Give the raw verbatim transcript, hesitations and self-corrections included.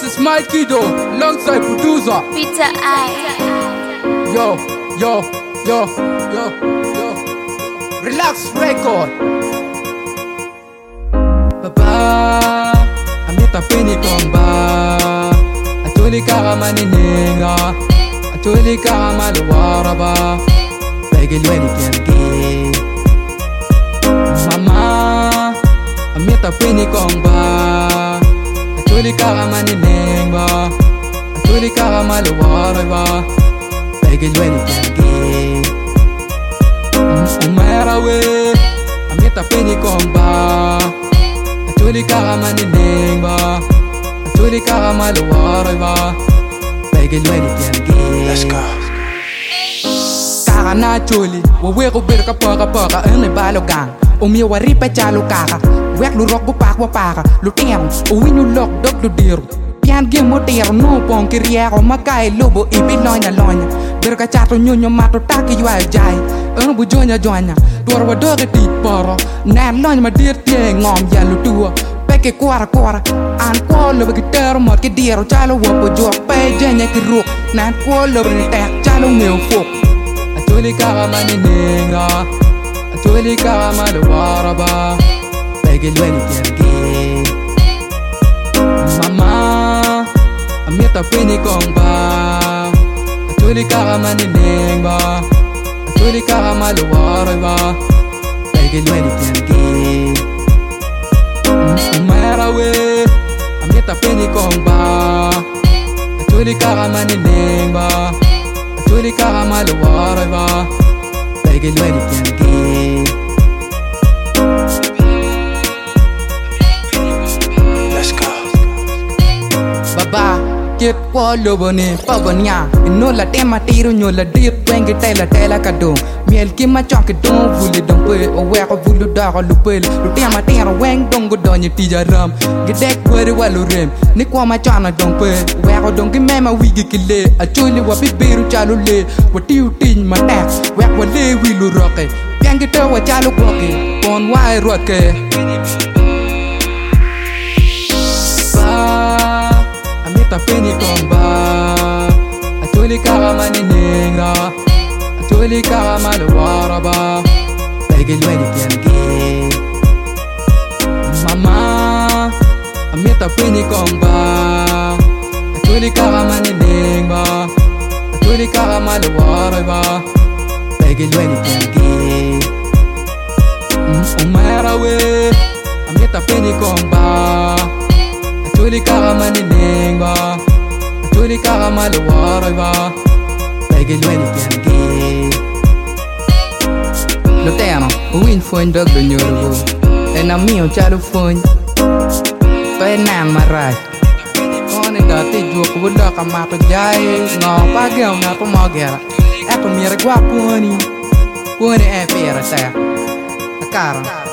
is Mike Kido, alongside producer Peter I. Yo, yo, yo, yo, yo. Relax record. Baba, amita pini komba. Atuli kara manininga, atuli kara maluwaraba. Pegel weni kiangi. Mama, amita pini komba. Atuli kara manininga, atuli kara maluwaraba. Pegel weni kiangi. Umera we, amita pini komba. Atuli kara manininga, atuli kara maluwaraba. Pegel weni kiangi. Let's go. Kara na choli, wa weko berka paka paka ene balo gang. Umi wa ripa chalo kara, wek lu rock bu pak wa para, lu tiang, u winu lok dok lu diru. Pian game mo tero no pon kiriero makai lobo ibi lonya lonya. Berka chato nyonyo mato taki ywa jai, ene bu jonya jonya. Dwar wa doge ti poro, na lonya ma dir tie ngom ya lu tua. Peke kwara kwara, an kwa lobo gitero mot ki diero chalo wapo jok pe jenya ki ruk. Na kwa lobo ni tek chalo ngeo fok. Atuli kara manininga, atuli kara maluwaraba. Pegel weni kiangi. Mama, amita pini komba. Atuli kara manininga, atuli kara maluwaraba. Pegel weni kiangi. Umera we, amita pini komba. Atuli kara manininga, atuli kara maluwaraba. Pegel weni kiangi. Let's go. Baba, get kwa lobo ni pabanya. Ino la tema tiro nyo la dip twengi tela tela kadong. Miel ki ma chonki don vuli don pe. O weko vulu dara lupel. Lu tema tira weng dongo donye tija ram. Gidek kwere walu rem. Ni kwa ma chana don pe. Weko dongi mema wigi kile. Achuli wapi biru chalo le. Wati utin ma tek. Wek wale wilu roke. Piangi te wa chalo koke. Pon wae roke. Amita pini komba. Atuli kara manininga, atuli kara maluwaraba. Pegel weni kiangi. Mama, amita pini komba. Atuli kara manininga, atuli kara maluwaraba. Pegel weni kiangi. Umera we, amita pini komba. Atuli kara manininga, atuli kara maluwaraba. Pegel weni kiangi. Lutero, uwin fony dog do nyorobo. Ena miyo chalo fony. Pe nan marach. Kone dati juok wudoka mato jai. Ngo pageo ngato mogera. Eto mire gwa pwoni. Pwoni e pera saya. Akara.